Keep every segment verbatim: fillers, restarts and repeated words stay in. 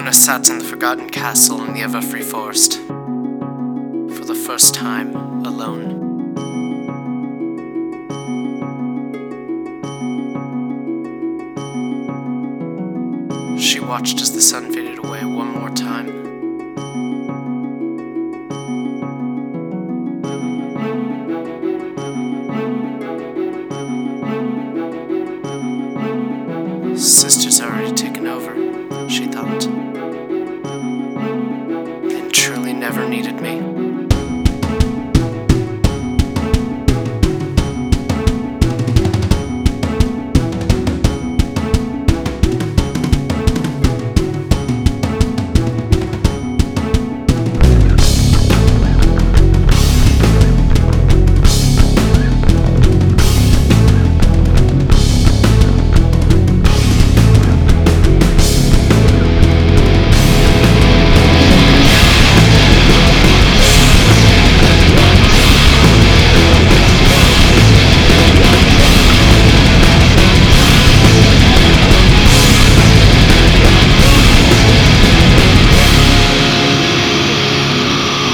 Fiona sat in the forgotten castle in the Everfree Forest. For the first time, alone. She watched as the sun faded away one more time. Sister's already taken over, she thought. They truly never needed me.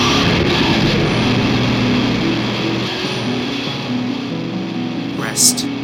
Rest.